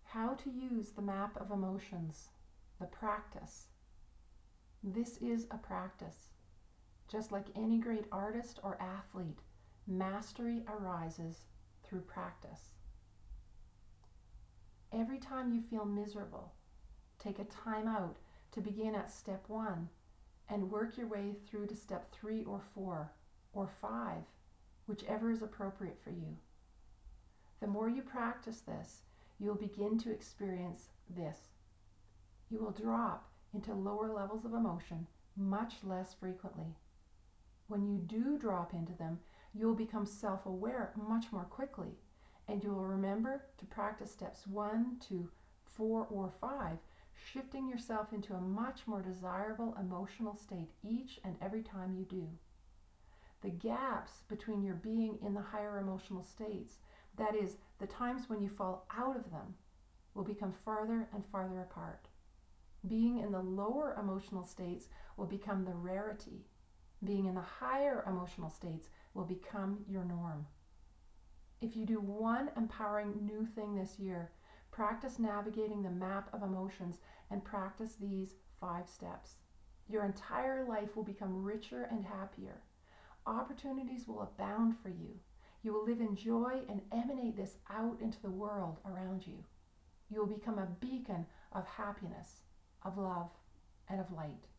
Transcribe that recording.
How to use the map of emotions, the practice. This is a practice. Just like any great artist or athlete, mastery arises through practice. Every time you feel miserable, take a time out to begin at step 1 and work your way through to step 3 or 4 or 5, whichever is appropriate for you. The more you practice this, you'll begin to experience this. You will drop into lower levels of emotion much less frequently. When you do drop into them, you'll become self-aware much more quickly, and you will remember to practice steps 1 to 4 or 5, shifting yourself into a much more desirable emotional state each and every time you do. The gaps between your being in the higher emotional states, that is, the times when you fall out of them, will become farther and farther apart. Being in the lower emotional states will become the rarity. Being in the higher emotional states will become your norm. If you do one empowering new thing this year, practice navigating the map of emotions and practice these 5 steps. Your entire life will become richer and happier. Opportunities will abound for you. You will live in joy and emanate this out into the world around you. You will become a beacon of happiness, of love, and of light.